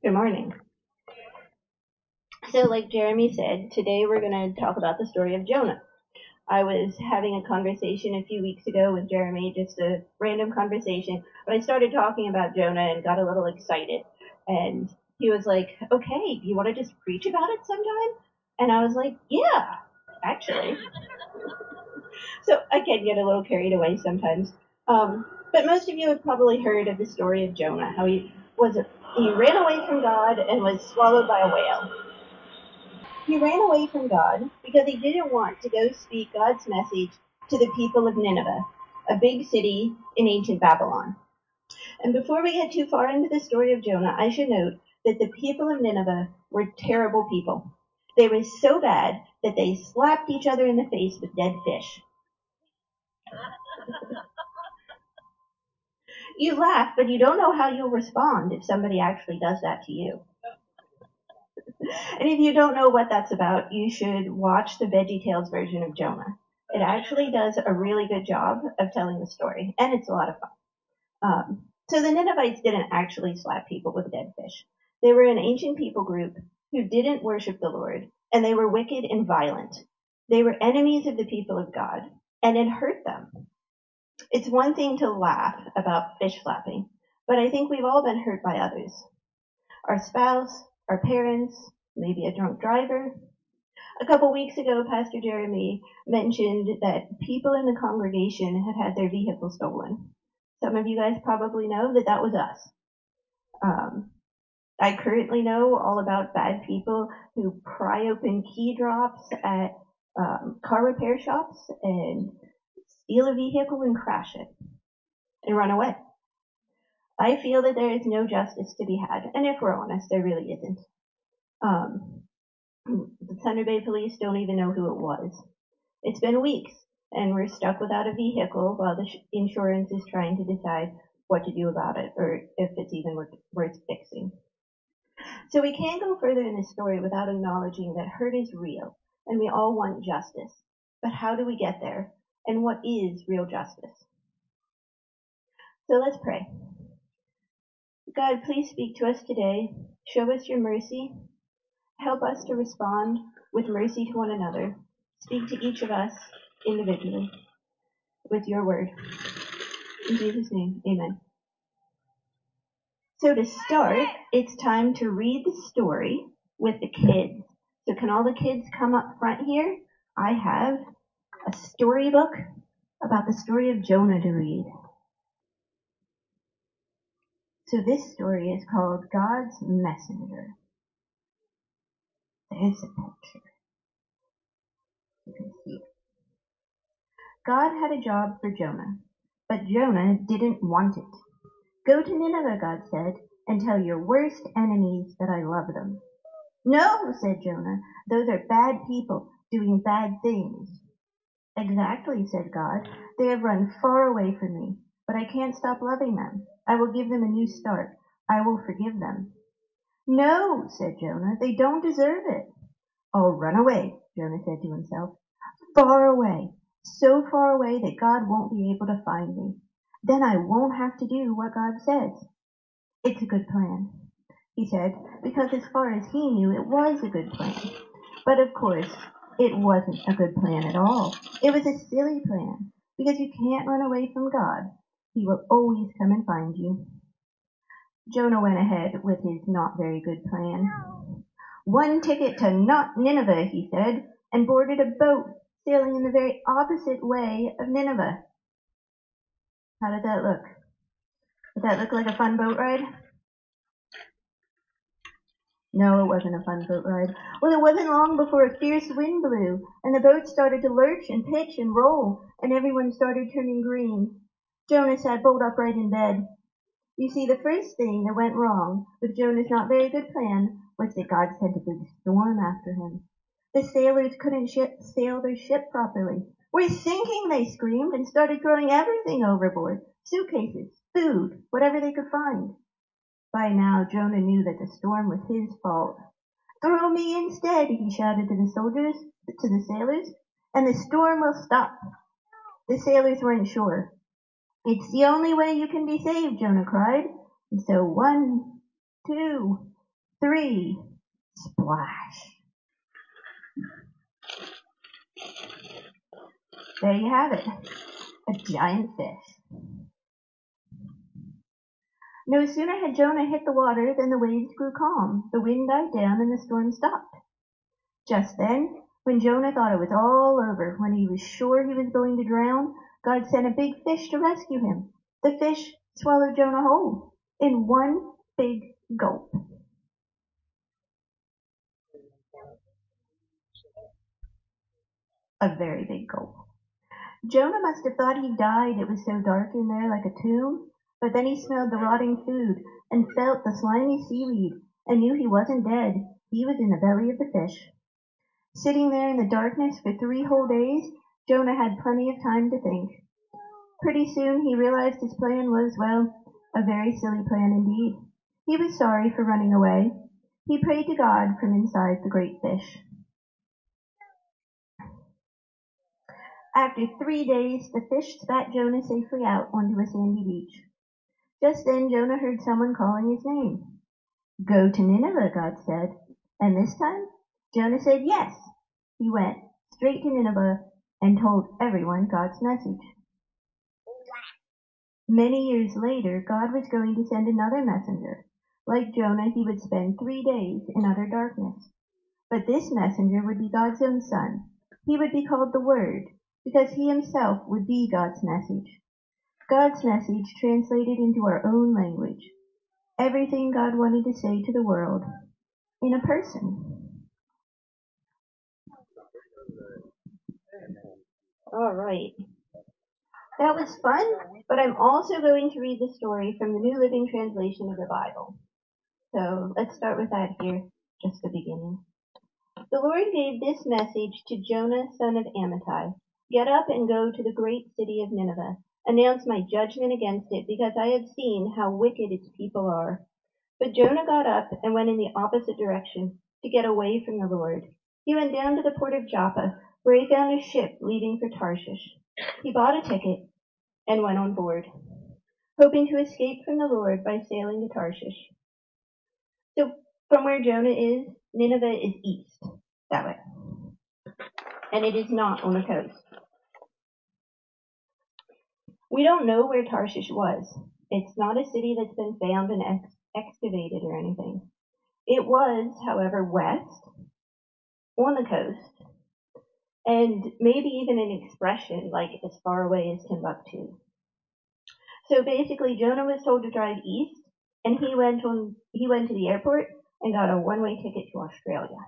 Good morning. So, like Jeremy said, today we're going to talk about the story of Jonah. I was having a conversation a few weeks ago with Jeremy, just a random conversation, but I started talking about Jonah and got a little excited. And he was like, okay, do you want to just preach about it sometime? And I was like, yeah, actually. So I can get a little carried away sometimes. But most of you have probably heard of the story of Jonah, how he ran away from God and was swallowed by a whale. He ran away from God because he didn't want to go speak God's message to the people of Nineveh, a big city in ancient Babylon. And before we get too far into the story of Jonah, I should note that the people of Nineveh were terrible people. They were so bad that they slapped each other in the face with dead fish. You laugh, but you don't know how you'll respond if somebody actually does that to you. And if you don't know what that's about, you should watch the VeggieTales version of Jonah. It actually does a really good job of telling the story, and it's a lot of fun. So the Ninevites didn't actually slap people with dead fish. They were an ancient people group who didn't worship the Lord, and they were wicked and violent. They were enemies of the people of God, and it hurt them. It's one thing to laugh about fish slapping, but I think we've all been hurt by others. Our spouse, our parents, maybe a drunk driver. A couple weeks ago, Pastor Jeremy mentioned that people in the congregation had their vehicle stolen. Some of you guys probably know that that was us. I currently know all about bad people who pry open key drops at car repair shops and steal a vehicle and crash it and run away. I feel that there is no justice to be had, and if we're honest, there really isn't. The Thunder Bay Police don't even know who it was. It's been weeks, and we're stuck without a vehicle while the insurance is trying to decide what to do about it, or if it's even worth fixing. So we can't go further in this story without acknowledging that hurt is real, and we all want justice. But how do we get there? And what is real justice? So let's pray. God, please speak to us today. Show us your mercy. Help us to respond with mercy to one another. Speak to each of us individually with your word. In Jesus' name, amen. So to start, it's time to read the story with the kids. So can all the kids come up front here? I have a storybook about the story of Jonah to read. So this story is called God's Messenger. There's a picture. You can see it. God had a job for Jonah, but Jonah didn't want it. Go to Nineveh, God said, and tell your worst enemies that I love them. No, said Jonah, those are bad people doing bad things. Exactly, said God. They have run far away from me, but I can't stop loving them. I will give them a new start. I will forgive them. No, said Jonah, they don't deserve it. I'll run away, Jonah said to himself. Far away, so far away that God won't be able to find me. Then I won't have to do what God says. It's a good plan, he said, because as far as he knew, it was a good plan. But of course, it wasn't a good plan at all. It was a silly plan, because you can't run away from God. He will always come and find you. Jonah went ahead with his not very good plan. One ticket to not Nineveh, he said, and boarded a boat sailing in the very opposite way of Nineveh. How did that look? Did that look like a fun boat ride? No, it wasn't a fun boat ride. Well, it wasn't long before a fierce wind blew, and the boat started to lurch and pitch and roll, and everyone started turning green. Jonah sat bolt upright in bed. You see, the first thing that went wrong with Jonah's not very good plan was that God sent a big storm after him. The sailors couldn't sail their ship properly. We're sinking, they screamed, and started throwing everything overboard. Suitcases, food, whatever they could find. By now, Jonah knew that the storm was his fault. Throw me instead, he shouted to the sailors, and the storm will stop. The sailors weren't sure. It's the only way you can be saved, Jonah cried. And so 1, 2, 3. Splash. There you have it. A giant fish. No sooner had Jonah hit the water than the waves grew calm, the wind died down, and the storm stopped. Just then, when Jonah thought it was all over, when he was sure he was going to drown, God sent a big fish to rescue him. The fish swallowed Jonah whole in one big gulp. A very big gulp. Jonah must have thought he died, it was so dark in there like a tomb. But then he smelled the rotting food and felt the slimy seaweed and knew he wasn't dead. He was in the belly of the fish. Sitting there in the darkness for 3 whole days, Jonah had plenty of time to think. Pretty soon he realized his plan was, well, a very silly plan indeed. He was sorry for running away. He prayed to God from inside the great fish. After 3 days, the fish spat Jonah safely out onto a sandy beach. Just then Jonah heard someone calling his name. Go to Nineveh, God said. And this time, Jonah said yes. He went straight to Nineveh and told everyone God's message. Many years later, God was going to send another messenger. Like Jonah, he would spend 3 days in utter darkness. But this messenger would be God's own son. He would be called the Word, because he himself would be God's message. God's message translated into our own language. Everything God wanted to say to the world in a person. All right. That was fun, but I'm also going to read the story from the New Living Translation of the Bible. So let's start with that here, just the beginning. The Lord gave this message to Jonah, son of Amittai. Get up and go to the great city of Nineveh. Announce my judgment against it, because I have seen how wicked its people are. But Jonah got up and went in the opposite direction to get away from the Lord. He went down to the port of Joppa, where he found a ship leaving for Tarshish. He bought a ticket and went on board, hoping to escape from the Lord by sailing to Tarshish. So from where Jonah is, Nineveh is east, that way. And it is not on the coast. We don't know where Tarshish was. It's not a city that's been found and excavated or anything. It was, however, west, on the coast, and maybe even an expression like as far away as Timbuktu. So basically, Jonah was told to drive east, and he went to the airport and got a one-way ticket to Australia.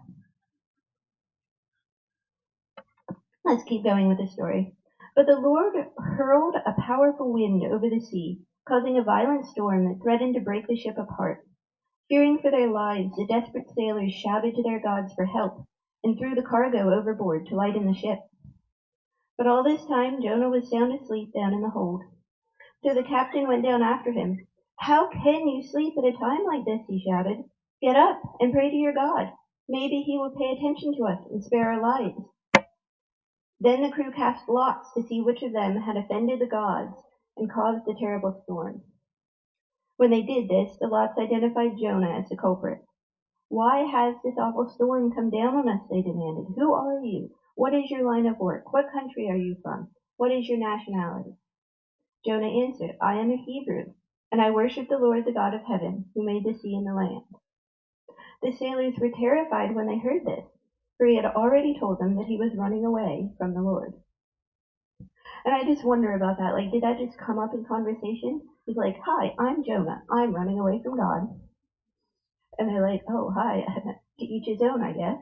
Let's keep going with the story. But the Lord hurled a powerful wind over the sea, causing a violent storm that threatened to break the ship apart. Fearing for their lives, the desperate sailors shouted to their gods for help and threw the cargo overboard to lighten the ship. But all this time Jonah was sound asleep down in the hold. So the captain went down after him. How can you sleep at a time like this? He shouted. Get up and pray to your God. Maybe he will pay attention to us and spare our lives. Then the crew cast lots to see which of them had offended the gods and caused the terrible storm. When they did this, the lots identified Jonah as the culprit. Why has this awful storm come down on us? They demanded. Who are you? What is your line of work? What country are you from? What is your nationality? Jonah answered, I am a Hebrew, and I worship the Lord, the God of heaven, who made the sea and the land. The sailors were terrified when they heard this, for he had already told them that he was running away from the Lord. And I just wonder about that. Like, did that just come up in conversation? He's like, hi, I'm Jonah. I'm running away from God. And they're like, oh, hi. To each his own, I guess.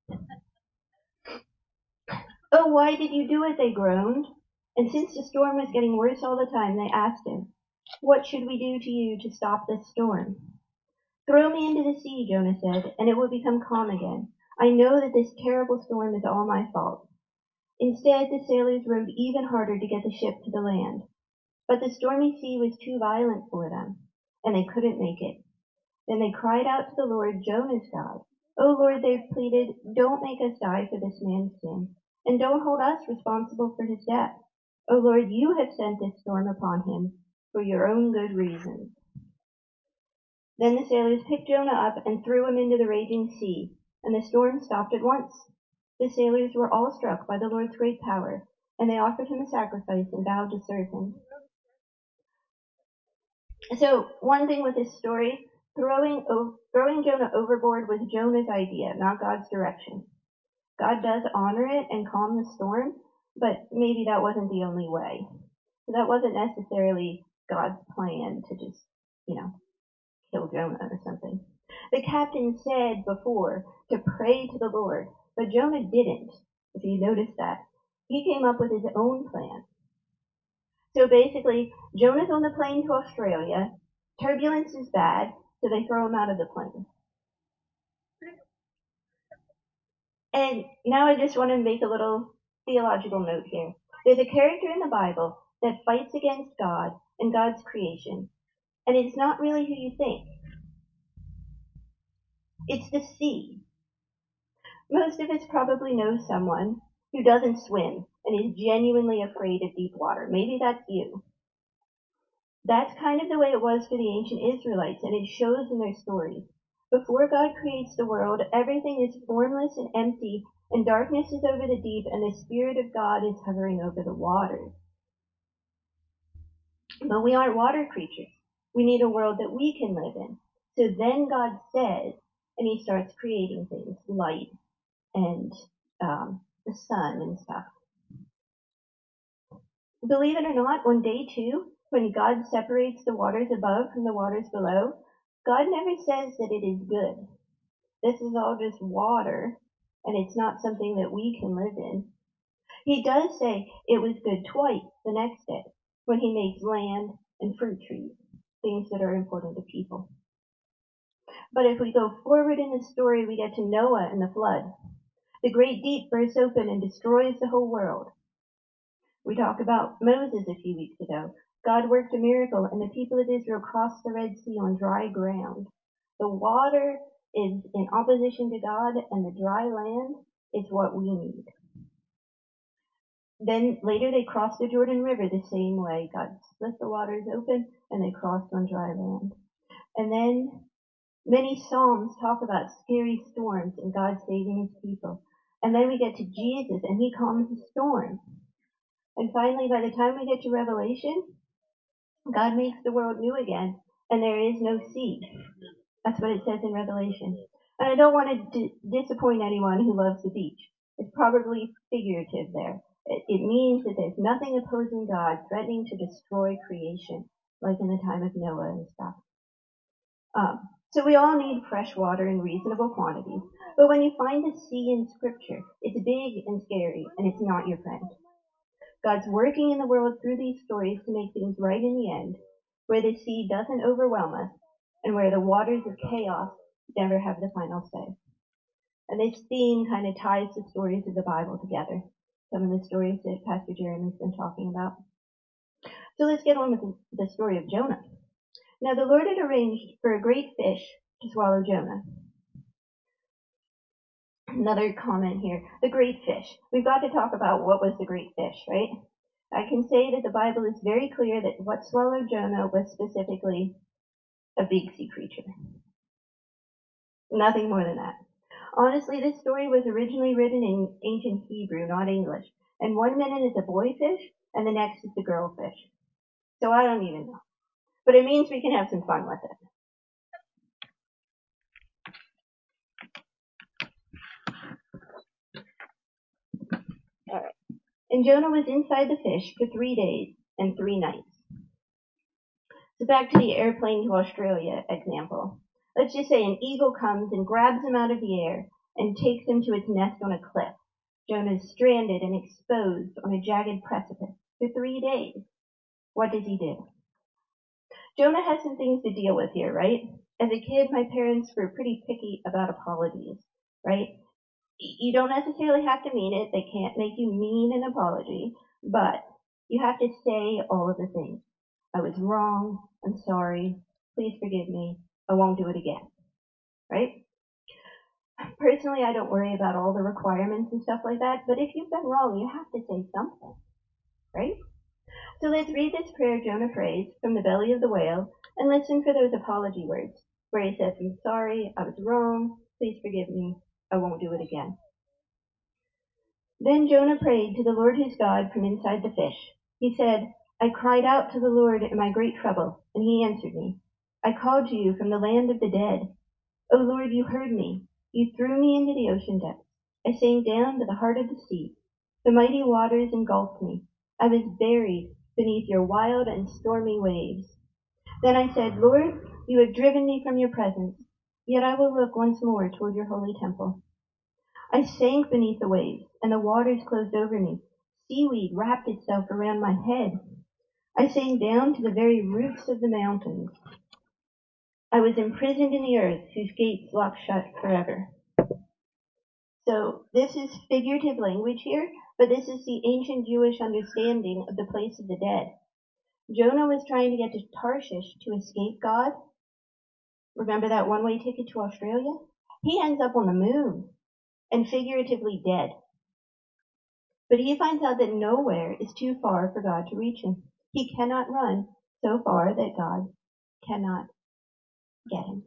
Oh, why did you do it? They groaned. And since the storm was getting worse all the time, they asked him, what should we do to you to stop this storm? Throw me into the sea, Jonah said, and it will become calm again. I know that this terrible storm is all my fault. Instead, the sailors rowed even harder to get the ship to the land. But the stormy sea was too violent for them, and they couldn't make it. Then they cried out to the Lord, Jonah's God. "O Lord," they pleaded, "don't make us die for this man's sin, and don't hold us responsible for his death. O Lord, you have sent this storm upon him for your own good reasons." Then the sailors picked Jonah up and threw him into the raging sea, and the storm stopped at once. The sailors were all struck by the Lord's great power, and they offered him a sacrifice and vowed to serve him. So one thing with this story, throwing Jonah overboard was Jonah's idea, not God's direction. God does honor it and calm the storm, but maybe that wasn't the only way. So that wasn't necessarily God's plan to just, kill Jonah or something. The captain said before to pray to the Lord, but Jonah didn't, if you noticed that. He came up with his own plan. So basically, Jonah's on the plane to Australia. Turbulence is bad, so they throw him out of the plane. And now I just want to make a little theological note here. There's a character in the Bible that fights against God and God's creation, and it's not really who you think. It's the sea. Most of us probably know someone who doesn't swim and is genuinely afraid of deep water. Maybe that's you. That's kind of the way it was for the ancient Israelites, and it shows in their stories. Before God creates the world, everything is formless and empty, and darkness is over the deep, and the Spirit of God is hovering over the waters. But we aren't water creatures. We need a world that we can live in. So then God says, and he starts creating things, light and the sun and stuff. Believe it or not, on day 2, when God separates the waters above from the waters below, God never says that it is good. This is all just water, and it's not something that we can live in. He does say it was good twice the next day, when he makes land and fruit trees, things that are important to people. But if we go forward in the story, we get to Noah and the flood. The great deep bursts open and destroys the whole world. We talked about Moses a few weeks ago. God worked a miracle, and the people of Israel crossed the Red Sea on dry ground. The water is in opposition to God, and the dry land is what we need. Then later they crossed the Jordan River the same way. God split the waters open, and they crossed on dry land. And then many Psalms talk about scary storms and God saving his people. And then we get to Jesus, and he calms the storm. And finally, by the time we get to Revelation, God makes the world new again, and there is no sea. That's what it says in Revelation. And I don't want to disappoint anyone who loves the beach. It's probably figurative there. It means that there's nothing opposing God, threatening to destroy creation, like in the time of Noah and stuff. So we all need fresh water in reasonable quantities. But when you find the sea in Scripture, it's big and scary, and it's not your friend. God's working in the world through these stories to make things right in the end, where the sea doesn't overwhelm us, and where the waters of chaos never have the final say. And this theme kind of ties the stories of the Bible together, some of the stories that Pastor Jeremy's been talking about. So let's get on with the story of Jonah. Now the Lord had arranged for a great fish to swallow Jonah. Another comment here, the great fish. We've got to talk about what was the great fish, right? I can say that the Bible is very clear that what swallowed Jonah was specifically a big sea creature. Nothing more than that. Honestly, this story was originally written in ancient Hebrew, not English. And one minute it's a boy fish, and the next it's a girl fish. So I don't even know. But it means we can have some fun with it. All right. And Jonah was inside the fish for 3 days and 3 nights. So back to the airplane to Australia example. Let's just say an eagle comes and grabs him out of the air and takes him to its nest on a cliff. Jonah is stranded and exposed on a jagged precipice for 3 days. What does he do? Jonah has some things to deal with here, right? As a kid, my parents were pretty picky about apologies, right? You don't necessarily have to mean it. They can't make you mean an apology, but you have to say all of the things. I was wrong. I'm sorry. Please forgive me. I won't do it again. Right? Personally, I don't worry about all the requirements and stuff like that, but if you've done wrong, you have to say something. Right? So let's read this prayer Jonah prays from the belly of the whale and listen for those apology words. where he says, I'm sorry, I was wrong, please forgive me, I won't do it again. Then Jonah prayed to the Lord his God from inside the fish. He said, I cried out to the Lord in my great trouble, and he answered me. I called to you from the land of the dead. O Lord, you heard me. You threw me into the ocean depths. I sank down to the heart of the sea. The mighty waters engulfed me. I was buried beneath your wild and stormy waves. Then I said, Lord, you have driven me from your presence, yet I will look once more toward your holy temple. I sank beneath the waves, and the waters closed over me. Seaweed wrapped itself around my head. I sank down to the very roots of the mountains. I was imprisoned in the earth, whose gates locked shut forever. So this is figurative language here, but this is the ancient Jewish understanding of the place of the dead. Jonah was trying to get to Tarshish to escape God. Remember that one-way ticket to Australia? He ends up on the moon and figuratively dead. But he finds out that nowhere is too far for God to reach him. He cannot run so far that God cannot get him.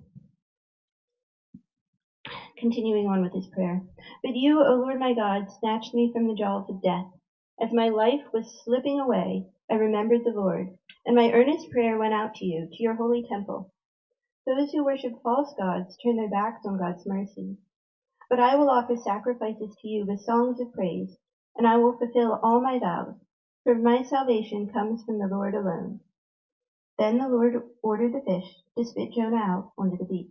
Continuing on with his prayer. But you, O Lord my God, snatched me from the jaws of death. As my life was slipping away, I remembered the Lord, and my earnest prayer went out to you, to your holy temple. Those who worship false gods turn their backs on God's mercy. But I will offer sacrifices to you with songs of praise, and I will fulfill all my vows, for my salvation comes from the Lord alone. Then the Lord ordered the fish to spit Jonah out onto the beach.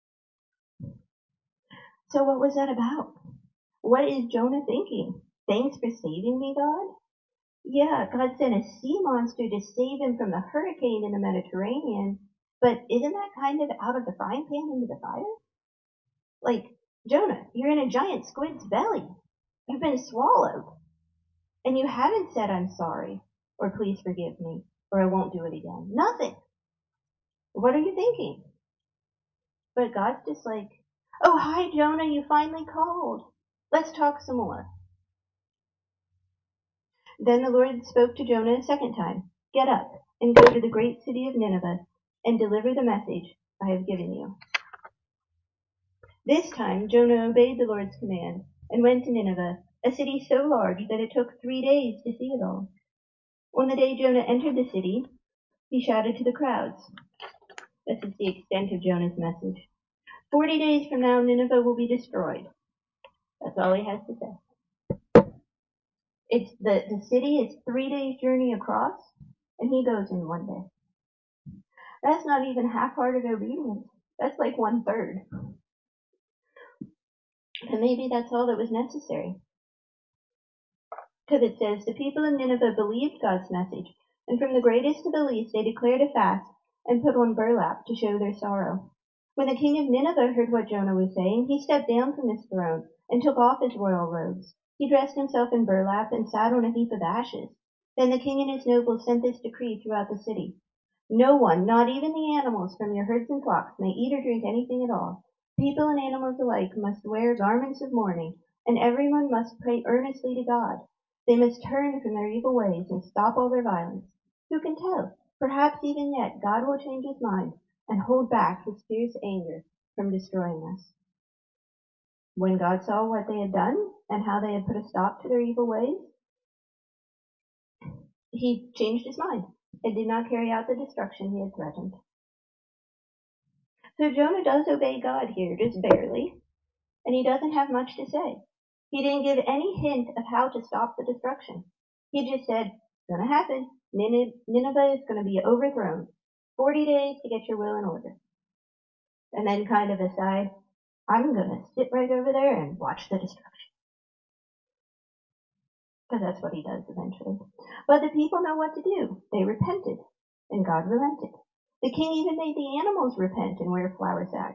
So what was that about? What is Jonah thinking? Thanks for saving me, God? Yeah, God sent a sea monster to save him from the hurricane in the Mediterranean, but isn't that kind of out of the frying pan into the fire? Like, Jonah, you're in a giant squid's belly. You've been swallowed. And you haven't said I'm sorry, or please forgive me, or I won't do it again. Nothing. What are you thinking? But God's just like, oh, hi, Jonah, you finally called. Let's talk some more. Then the Lord spoke to Jonah a second time. Get up and go to the great city of Nineveh and deliver the message I have given you. This time Jonah obeyed the Lord's command and went to Nineveh, a city so large that it took 3 days to see it all. On the day Jonah entered the city, he shouted to the crowds. This is the extent of Jonah's message. 40 days from now, Nineveh will be destroyed. That's all he has to say. It's the city is 3 days journey across, and he goes in 1 day. That's not even half-hearted obedience. That's like 1/3. And maybe that's all that was necessary. Because it says, the people of Nineveh believed God's message, and from the greatest to the least they declared a fast and put on burlap to show their sorrow. When the king of Nineveh heard what Jonah was saying, he stepped down from his throne and took off his royal robes. He dressed himself in burlap and sat on a heap of ashes. Then the king and his nobles sent this decree throughout the city. No one, not even the animals from your herds and flocks, may eat or drink anything at all. People and animals alike must wear garments of mourning, and everyone must pray earnestly to God. They must turn from their evil ways and stop all their violence. Who can tell? Perhaps even yet God will change his mind and hold back his fierce anger from destroying us. When God saw what they had done and how they had put a stop to their evil ways, he changed his mind and did not carry out the destruction he had threatened. So Jonah does obey God here, just barely, and he doesn't have much to say. He didn't give any hint of how to stop the destruction. He just said, it's going to happen. Nineveh is going to be overthrown. 40 days to get your will in order. And then kind of aside, I'm going to sit right over there and watch the destruction. Because that's what he does eventually. But the people know what to do. They repented, and God relented. The king even made the animals repent and wear flour sacks.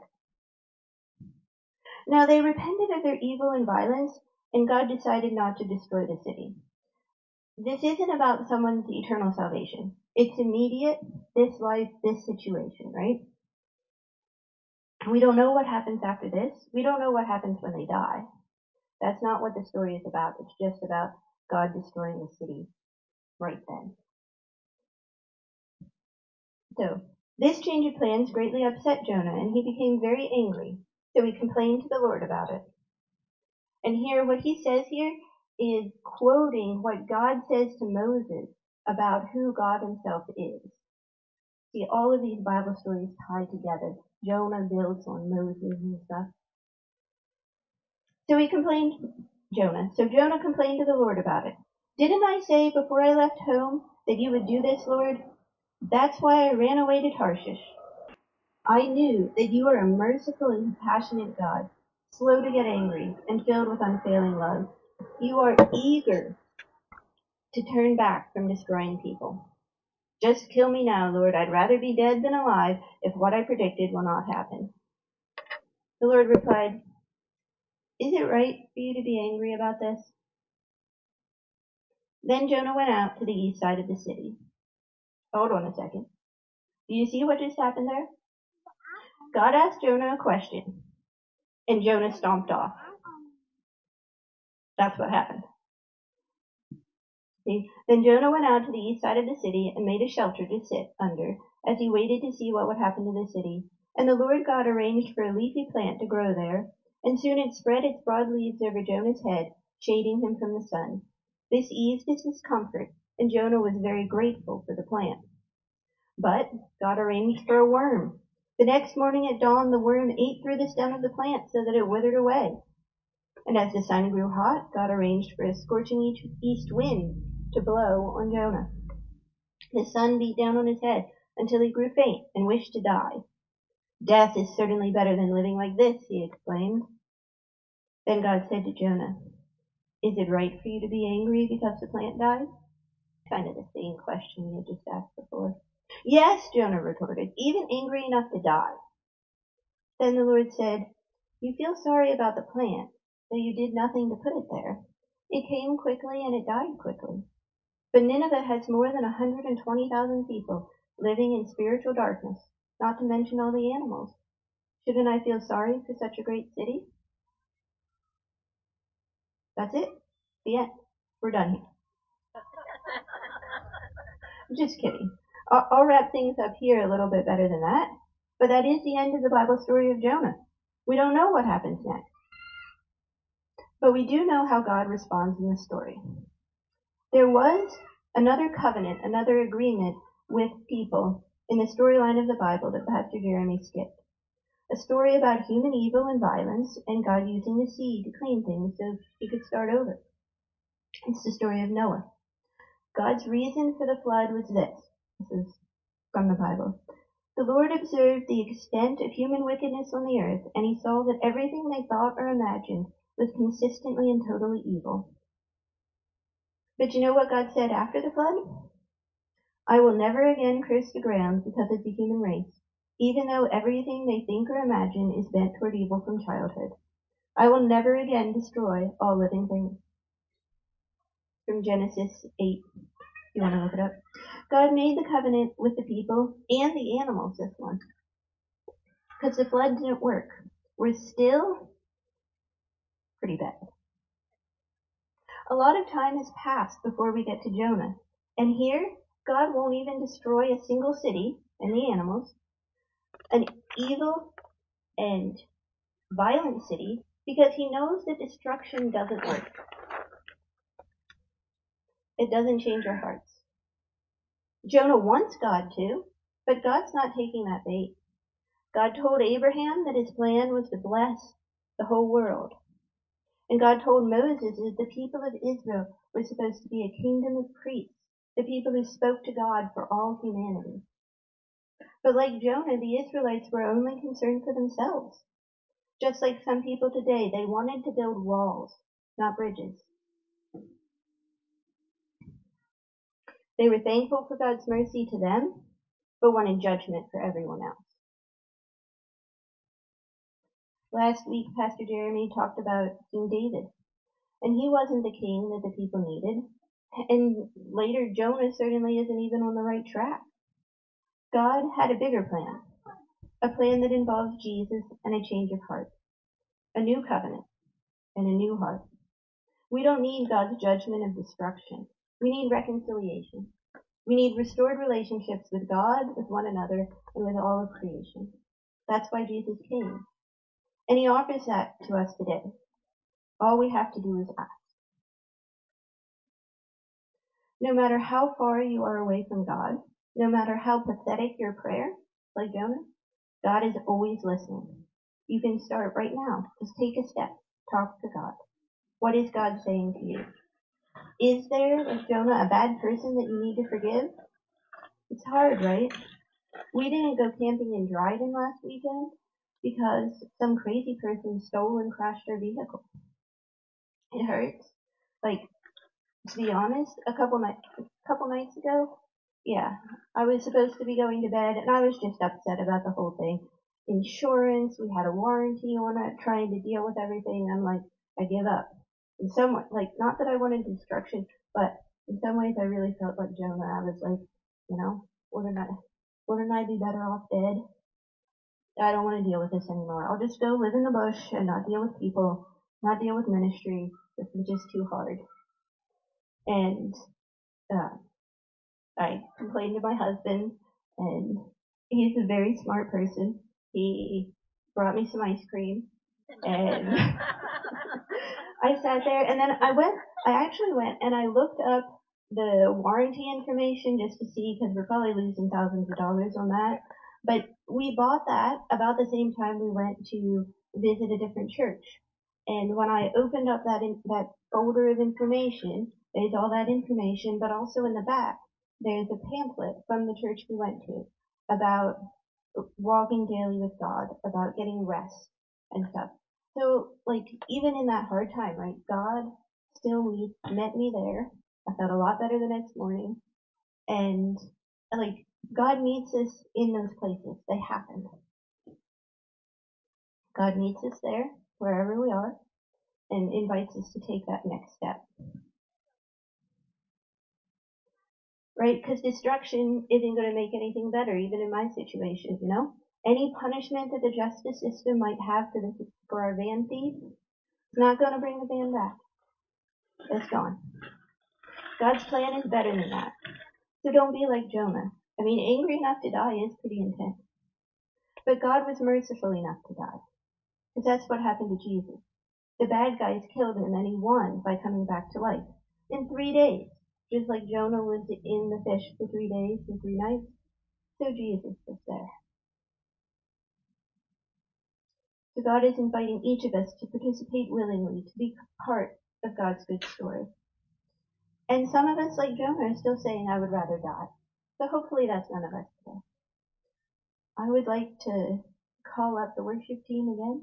Now they repented of their evil and violence, and God decided not to destroy the city. This isn't about someone's eternal salvation. It's immediate, this life, this situation, right? We don't know what happens after this. We don't know what happens when they die. That's not what the story is about. It's just about God destroying the city right then. So, This change of plans greatly upset Jonah, and he became very angry. So he complained to the Lord about it. And here, what he says here is quoting what God says to Moses about who God himself is. See, all of these Bible stories tie together. Jonah builds on Moses and stuff. So Jonah complained to the Lord about it. Didn't I say before I left home that you would do this, Lord? That's why I ran away to Tarshish. I knew that you are a merciful and compassionate God, slow to get angry and filled with unfailing love. You are eager to turn back from destroying people. Just kill me now, Lord. I'd rather be dead than alive if what I predicted will not happen. The Lord replied, Is it right for you to be angry about this? Then Jonah went out to the east side of the city. Hold on a second. Do you see what just happened there? God asked Jonah a question, and Jonah stomped off. That's what happened. See? Then Jonah went out to the east side of the city and made a shelter to sit under as he waited to see what would happen to the city. And the Lord God arranged for a leafy plant to grow there, and soon it spread its broad leaves over Jonah's head, shading him from the sun. This eased his discomfort, and Jonah was very grateful for the plant. But God arranged for a worm. The next morning at dawn, the worm ate through the stem of the plant so that it withered away. And as the sun grew hot, God arranged for a scorching east wind to blow on Jonah. The sun beat down on his head until he grew faint and wished to die. Death is certainly better than living like this, he exclaimed. Then God said to Jonah, Is it right for you to be angry because the plant died? Kind of the same question you just asked before. Yes, Jonah retorted, even angry enough to die. Then the Lord said, You feel sorry about the plant, though you did nothing to put it there. It came quickly and it died quickly. But Nineveh has more than 120,000 people living in spiritual darkness, not to mention all the animals. Shouldn't I feel sorry for such a great city? That's it. The end. We're done here. Just kidding. I'll wrap things up here a little bit better than that. But that is the end of the Bible story of Jonah. We don't know what happens next. But we do know how God responds in the story. There was another covenant, another agreement with people in the storyline of the Bible that Pastor Jeremy skipped. A story about human evil and violence and God using the sea to clean things so he could start over. It's the story of Noah. God's reason for the flood was this. This is from the Bible. The Lord observed the extent of human wickedness on the earth, and he saw that everything they thought or imagined was consistently and totally evil. But you know what God said after the flood? I will never again curse the ground because of the human race, even though everything they think or imagine is bent toward evil from childhood. I will never again destroy all living things. From Genesis 8, if you want to look it up. God made the covenant with the people and the animals, this one, because the flood didn't work. We're still pretty bad. A lot of time has passed before we get to Jonah. And here, God won't even destroy a single city and the animals, an evil and violent city, because he knows that destruction doesn't work. It doesn't change our hearts. Jonah wants God to, but God's not taking that bait. God told Abraham that his plan was to bless the whole world. And God told Moses that the people of Israel were supposed to be a kingdom of priests, the people who spoke to God for all humanity. But like Jonah, the Israelites were only concerned for themselves. Just like some people today, they wanted to build walls, not bridges. They were thankful for God's mercy to them, but wanted judgment for everyone else. Last week, Pastor Jeremy talked about King David, and he wasn't the king that the people needed. And later, Jonah certainly isn't even on the right track. God had a bigger plan, a plan that involves Jesus and a change of heart, a new covenant, and a new heart. We don't need God's judgment of destruction. We need reconciliation. We need restored relationships with God, with one another, and with all of creation. That's why Jesus came. And he offers that to us today. All we have to do is ask. No matter how far you are away from God, no matter how pathetic your prayer, like Jonah, God is always listening. You can start right now. Just take a step. Talk to God. What is God saying to you? Is there, like Jonah, a bad person that you need to forgive? It's hard, right? We didn't go camping in Dryden last weekend because some crazy person stole and crashed our vehicle. It hurts. Like, to be honest, a couple nights ago, yeah, I was supposed to be going to bed and I was just upset about the whole thing. Insurance, we had a warranty on it, trying to deal with everything. I'm like, I give up. In some way, like, not that I wanted destruction, but in some ways I really felt like Jonah. I was like, wouldn't I be better off dead? I don't want to deal with this anymore. I'll just go live in the bush and not deal with people, not deal with ministry. This is just too hard. And uh, I complained to my husband, and he's a very smart person. He brought me some ice cream, and I sat there, and then I actually went and I looked up the warranty information just to see, because we're probably losing thousands of dollars on that. But we bought that about the same time we went to visit a different church. And when I opened up that folder of information, there's all that information, but also in the back, there's a pamphlet from the church we went to about walking daily with God, about getting rest and stuff. So, like, even in that hard time, right, God still met me there. I felt a lot better the next morning. And, like, God meets us in those places. They happen. God meets us there, wherever we are, and invites us to take that next step. Right? Because destruction isn't going to make anything better, even in my situation, you know? Any punishment that the justice system might have for our van thief, it's not going to bring the van back. It's gone. God's plan is better than that. So don't be like Jonah. I mean, angry enough to die is pretty intense. But God was merciful enough to die. Because that's what happened to Jesus. The bad guys killed him and he won by coming back to life. In 3 days. Just like Jonah was in the fish for 3 days and 3 nights, so Jesus was there. So God is inviting each of us to participate willingly, to be part of God's good story. And some of us, like Jonah, are still saying, I would rather die. So hopefully that's none of us today. I would like to call up the worship team again.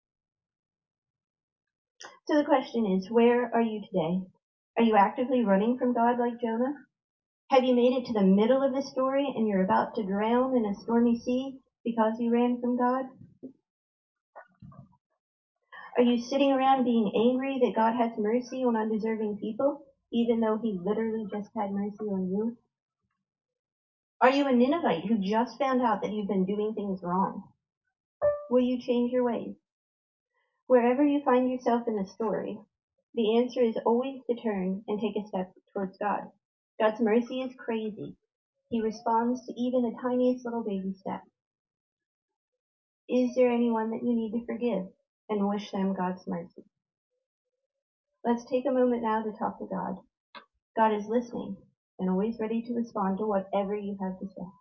So the question is, where are you today? Are you actively running from God like Jonah? Have you made it to the middle of the story and you're about to drown in a stormy sea because you ran from God? Are you sitting around being angry that God has mercy on undeserving people, even though he literally just had mercy on you? Are you a Ninevite who just found out that you've been doing things wrong? Will you change your ways? Wherever you find yourself in the story, the answer is always to turn and take a step towards God. God's mercy is crazy. He responds to even the tiniest little baby step. Is there anyone that you need to forgive and wish them God's mercy? Let's take a moment now to talk to God. God is listening and always ready to respond to whatever you have to say.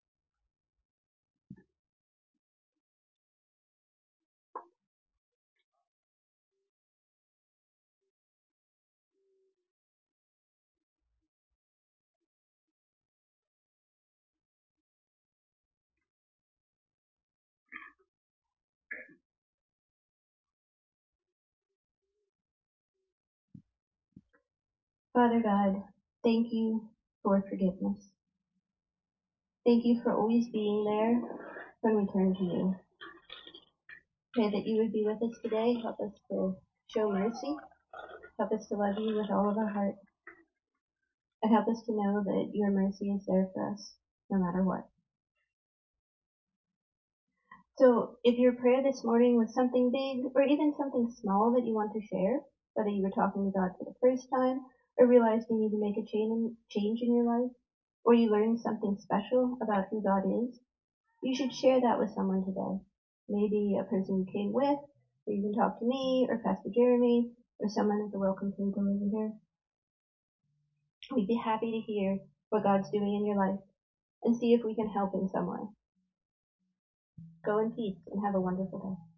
Father God, thank you for forgiveness. Thank you for always being there when we turn to you. Pray that you would be with us today. Help us to show mercy. Help us to love you with all of our heart. And help us to know that your mercy is there for us no matter what. So if your prayer this morning was something big or even something small that you want to share, whether you were talking to God for the first time or realized you need to make a change in your life, or you learned something special about who God is, you should share that with someone today. Maybe a person you came with, or you can talk to me, or Pastor Jeremy, or someone at the welcome table over here. We'd be happy to hear what God's doing in your life and see if we can help in some way. Go in peace and have a wonderful day.